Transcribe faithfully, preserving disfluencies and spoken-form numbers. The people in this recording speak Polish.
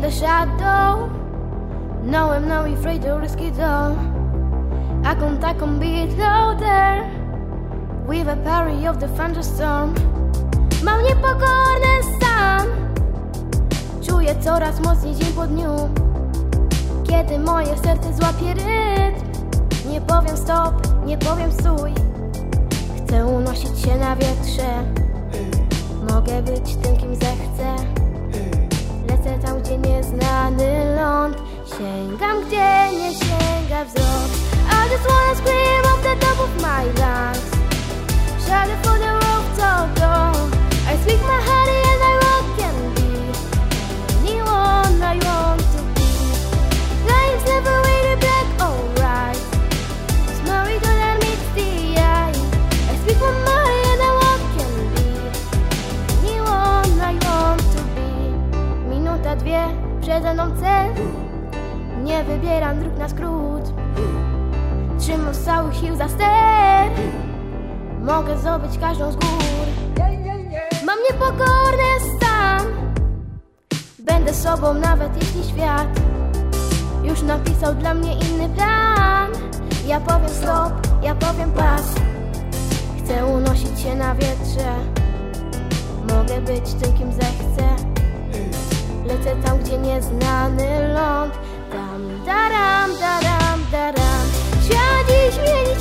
the shadow. No, I'm not afraid to risk it all. I can't, I can be louder with a parry of the thunderstorm. Mam niepokorny stan, czuję coraz mocniej dzień po dniu. Kiedy moje serce złapie rytm, nie powiem stop, nie powiem stój. Chcę unosić się na wietrze, mogę być tym, kim zechcę. Lecę tam, gdzie nieznany ląd, sięgam, gdzie nie sięga wzrok. I just wanna scream off the top of my lungs, shout it for the rooftop door. I speak my heart and I rock and be anyone I want to be. Life's never really black or white, it's more than meets the eye. I speak my mind and I walk and be anyone I want to be. Minuta, dwie, przede mną cel, nie wybieram dróg na skrót. Trzymam z całych sił za ster, mogę zdobyć każdą z gór. Mam niepokorny stan, będę sobą nawet jeśli świat już napisał dla mnie inny plan. Ja powiem stop, ja powiem pas. Chcę unosić się na wietrze, mogę być tym, kim zechcę. Lecę tam, gdzie nieznany ląd, tam, daram, daram, daram. Świat dziś zmieni